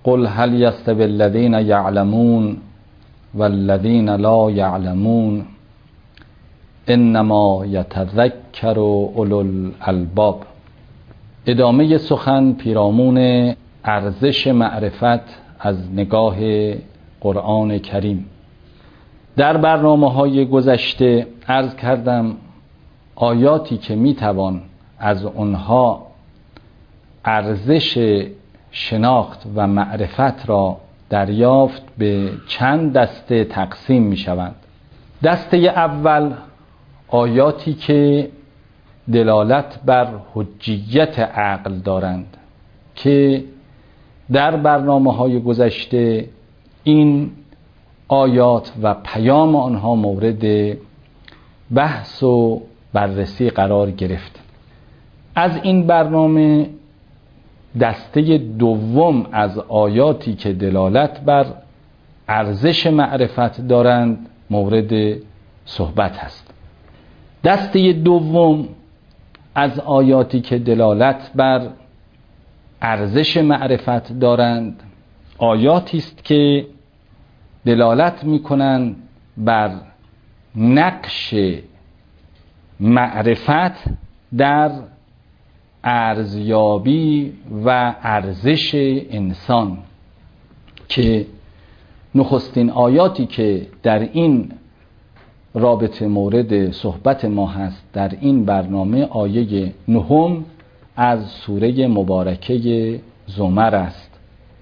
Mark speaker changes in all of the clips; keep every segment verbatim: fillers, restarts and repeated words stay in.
Speaker 1: قل هل یستوی الذین یعلمون والذین لا یعلمون انما یتذکر اولو الالباب. ادامه سخن پیرامون ارزش معرفت از نگاه قرآن کریم. در برنامه‌های گذشته عرض کردم آیاتی که میتوان از اونها ارزش شناخت و معرفت را دریافت به چند دسته تقسیم می شوند. دسته اول آیاتی که دلالت بر حجیت عقل دارند که در برنامه‌های گذشته این آیات و پیام آنها مورد بحث و بررسی قرار گرفت. از این برنامه دسته دوم از آیاتی که دلالت بر ارزش معرفت دارند مورد صحبت هست. دسته دوم از آیاتی که دلالت بر ارزش معرفت دارند آیاتی است که دلالت می‌کنند بر نقش معرفت در ارزیابی و ارزش انسان، که نخستین آیاتی که در این رابطه مورد صحبت ما هست در این برنامه آیه نهم از سوره مبارکه زمر است.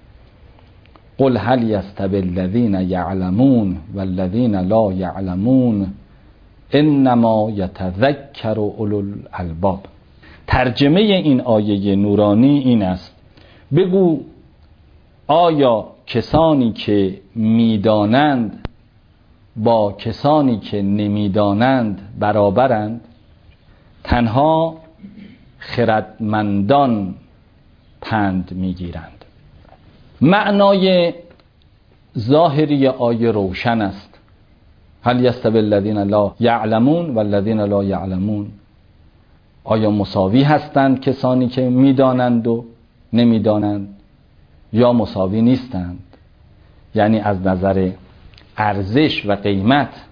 Speaker 1: قل هل یستوی الذین یعلمون والذین لا یعلمون انما یتذکر اولو الالباب. ترجمه این آیه نورانی این است: بگو آیا کسانی که میدانند با کسانی که نمیدانند برابرند؟ تنها خردمندان پند میگیرند. معنای ظاهری آیه روشن است. هل یستوی الذین لا یعلمون والذین لا یعلمون. آیا مساوی هستند کسانی که میدانند و نمیدانند یا مساوی نیستند؟ یعنی از نظر ارزش و قیمت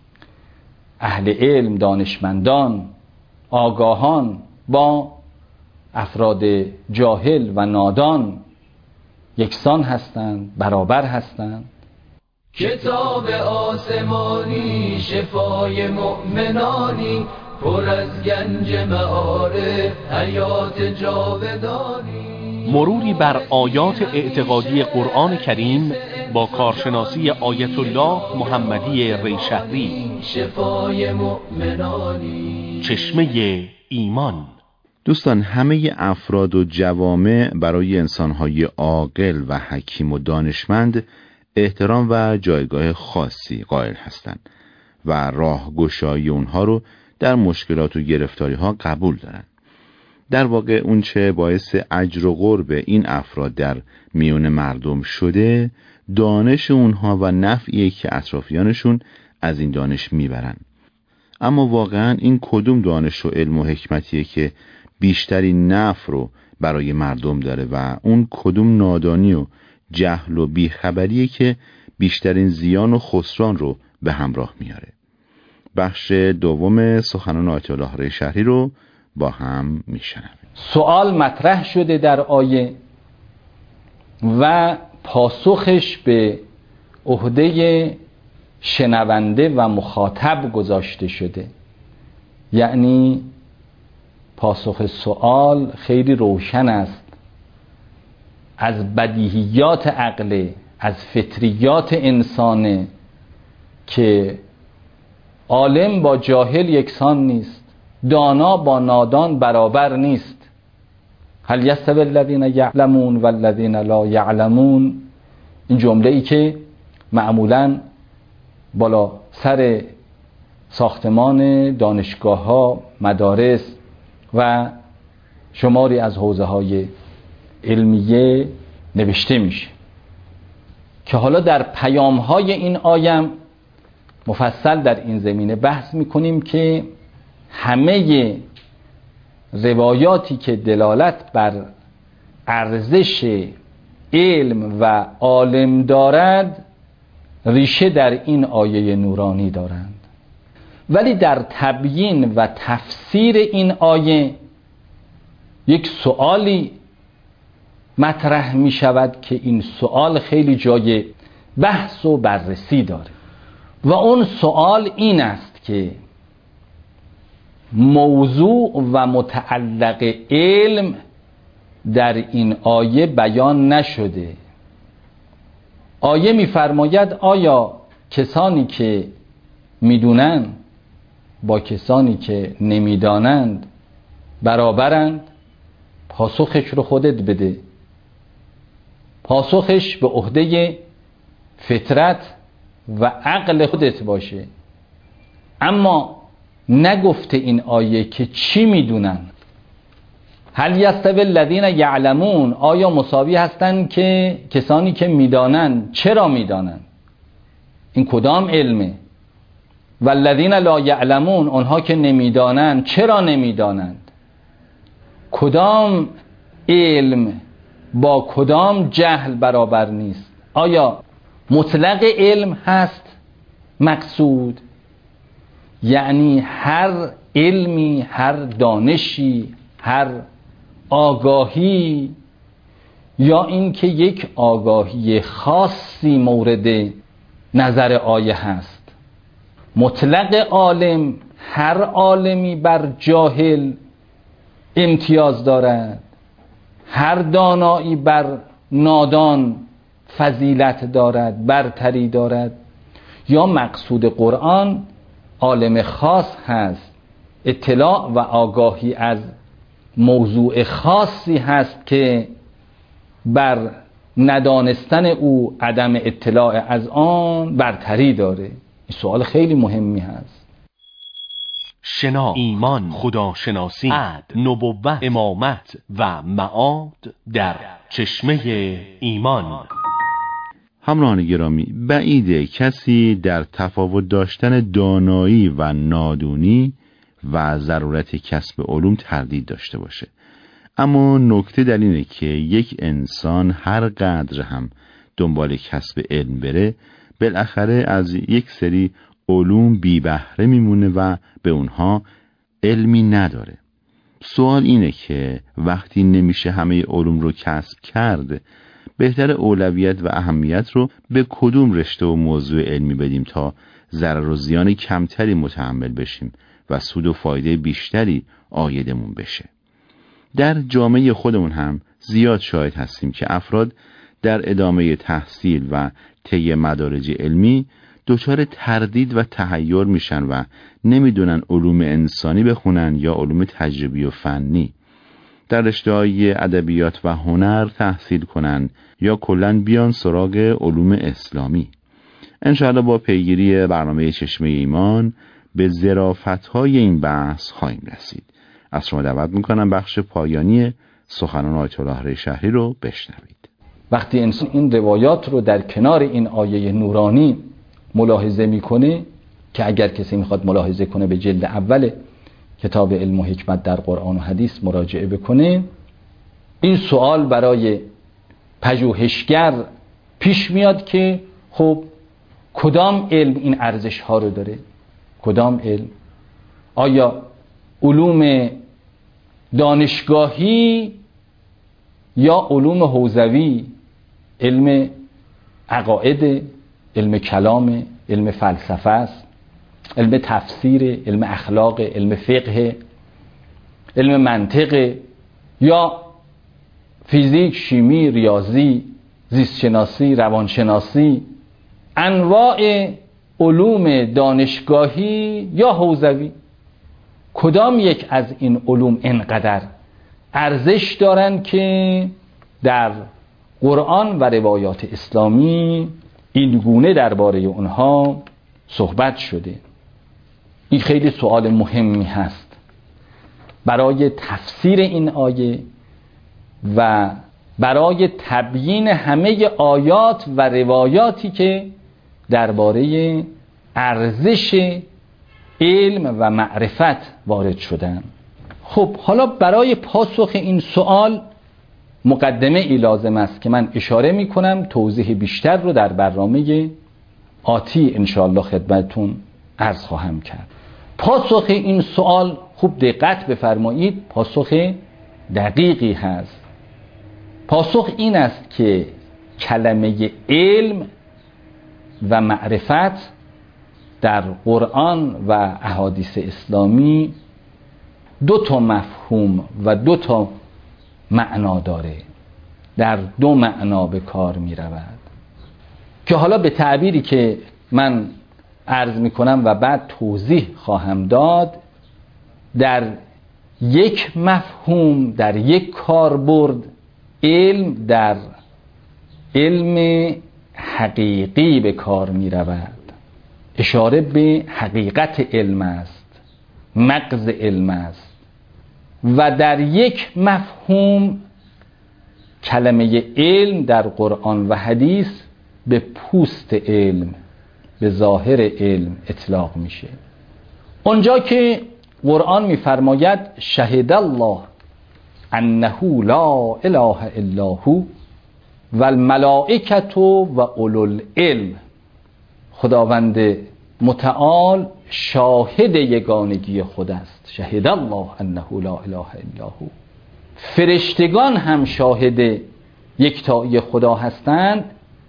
Speaker 1: اهل علم، دانشمندان، آگاهان با افراد جاهل و نادان یکسان هستند، برابر هستند؟
Speaker 2: کتاب آسمانی شفای مؤمنانی پر از گنج معارف حیات جاودانی.
Speaker 3: مروری بر آیات اعتقادی قرآن کریم با کارشناسی آیت الله محمدی ریشهری.
Speaker 2: شفای مؤمنانی
Speaker 3: چشمه ایمان.
Speaker 4: دوستان، همه افراد و جوامع برای انسانهای عاقل و حکیم و دانشمند احترام و جایگاه خاصی قائل هستند و راهگشایی اونها رو در مشکلات و گرفتاری ها قبول دارن. در واقع اون چه باعث اجر و قرب این افراد در میون مردم شده دانش اونها و نفعیه که اطرافیانشون از این دانش میبرن. اما واقعا این کدوم دانش و علم و حکمتیه که بیشترین نفع رو برای مردم داره و اون کدوم نادانی و جهل و بیخبریه که بیشترین زیان و خسران رو به همراه میاره؟ بخش دوم سخنان آیت الله ریشهری رو با هم میشنویم.
Speaker 1: سوال مطرح شده در آیه و پاسخش به عهده شنونده و مخاطب گذاشته شده. یعنی پاسخ سوال خیلی روشن است. از بدیهیات عقل، از فطریات انسانه که عالم با جاهل یکسان نیست، دانا با نادان برابر نیست. هل یستوی الذین یعلمون والذین لا یعلمون، این جمله ای که معمولاً بالا سر ساختمان دانشگاه ها، مدارس و شماری از حوزه های علمیه نوشته میشه که حالا در پیام های این آیم مفصل در این زمینه بحث میکنیم که همه روایاتی که دلالت بر ارزش علم و عالم دارد ریشه در این آیه نورانی دارند، ولی در تبیین و تفسیر این آیه یک سؤالی مطرح می شود که این سؤال خیلی جای بحث و بررسی داره و اون سؤال این است که موضوع و متعلق علم در این آیه بیان نشده. آیه می‌فرماید آیا کسانی که میدونن با کسانی که نمیدانند برابرند؟ پاسخش رو خودت بده. پاسخش به عهده فطرت و عقل خودت باشه. اما نگفته این آیه که چی میدونن. هل یستوی الذین یعلمون، آیا مساوی هستن که کسانی که میدانند؟ چرا میدانند؟ این کدام علمه؟ والذین لا یعلمون، اونها که نمیدانند چرا نمیدانند؟ کدام علم با کدام جهل برابر نیست؟ آیا مطلق علم هست مقصود؟ یعنی هر علمی، هر دانشی، هر آگاهی، یا اینکه یک آگاهی خاصی مورد نظر آیه هست؟ مطلق عالم، هر عالمی بر جاهل امتیاز دارد، هر دانایی بر نادان فضیلت دارد، برتری دارد، یا مقصود قرآن عالم خاص هست، اطلاع و آگاهی از موضوع خاصی هست که بر ندانستن او، عدم اطلاع از آن برتری داره؟ این سوال خیلی مهمی هست.
Speaker 3: شناخت، ایمان، خداشناسی، عدل، نبوت، امامت و معاد در چشمه ایمان.
Speaker 4: همراهان گرامی، بعیده کسی در تفاوت داشتن دانایی و نادونی و ضرورت کسب علوم تردید داشته باشه. اما نکته در اینه که یک انسان هر قدر هم دنبال کسب علم بره، بالاخره از یک سری علوم بی بهره میمونه و به اونها علمی نداره. سوال اینه که وقتی نمیشه همه علوم رو کسب کرد، بهتر اولویت و اهمیت رو به کدوم رشته و موضوع علمی بدیم تا ضرر و زیان کمتری متحمل بشیم و سود و فایده بیشتری عایدمون بشه. در جامعه خودمون هم زیاد شاهد هستیم که افراد در ادامه تحصیل و طی مدارج علمی دچار تردید و تحیر میشن و نمیدونن علوم انسانی بخونن یا علوم تجربی و فنی. در رشته‌های ادبیات و هنر تحصیل کنن یا کلاً بیان سراغ علوم اسلامی. انشاءالله با پیگیری برنامه چشمه ایمان به ظرافت‌های این بحث خواهیم رسید. از شما دعوت میکنم بخش پایانی سخنان آیت الله ریشهری رو بشنوید.
Speaker 1: وقتی انسان این روایات رو در کنار این آیه نورانی ملاحظه میکنه، که اگر کسی میخواد ملاحظه کنه به جلد اول کتاب علم و حکمت در قرآن و حدیث مراجعه بکنه، این سوال برای پژوهشگر پیش میاد که خب کدام علم این ارزش ها رو داره؟ کدام علم؟ آیا علوم دانشگاهی یا علوم حوزوی؟ علم عقاید، علم کلام، علم فلسفه است، علم تفسیر، علم اخلاق، علم فقه، علم منطق، یا فیزیک، شیمی، ریاضی، زیستشناسی، روانشناسی؟ انواع علوم دانشگاهی یا حوزوی، کدام یک از این علوم انقدر ارزش دارند که در قرآن و روایات اسلامی این گونه درباره اونها صحبت شده؟ این خیلی سوال مهمی هست برای تفسیر این آیه و برای تبیین همه آیات و روایاتی که درباره ارزش علم و معرفت وارد شدن. خب حالا برای پاسخ این سوال مقدمه ای لازم است که من اشاره می کنم، توضیح بیشتر رو در برنامه آتی انشاءالله خدمتتون عرض خواهم کرد. پاسخ این سوال خوب دقت بفرمایید، پاسخ دقیقی هست. پاسخ این است که کلمه علم و معرفت در قرآن و احادیث اسلامی دو تا مفهوم و دو تا معنا داره، در دو معنا به کار می رود که حالا به تعبیری که من عرض می کنم و بعد توضیح خواهم داد، در یک مفهوم، در یک کاربرد، علم در علم حقیقی به کار می رود، اشاره به حقیقت علم است، مغز علم است. و در یک مفهوم کلمه علم در قرآن و حدیث به پوست علم، به ظاهر علم اطلاق میشه. اونجا که قرآن میفرماید شهد الله انه لا اله الا هو و الملائکة و اولو العلم، خداوند متعال شاهد یگانگی خود است. شهد الله انه لا اله الا هو، فرشتگان هم شاهد یکتایی خدا هستند،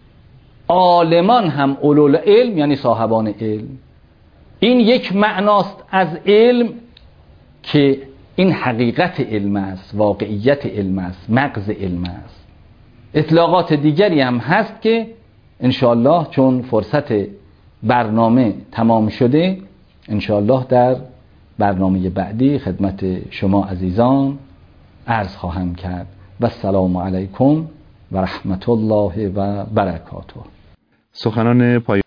Speaker 1: عالمان هم اولوالعلم یعنی صاحبان علم. این یک معناست از علم که این حقیقت علم است، واقعیت علم است، مغز علم است. اطلاقات دیگری هم هست که انشاءالله چون فرصت برنامه تمام شده انشاءالله در برنامه بعدی خدمت شما عزیزان عرض خواهم کرد. و السلام علیکم و رحمت الله و برکاته.
Speaker 4: سخنان پای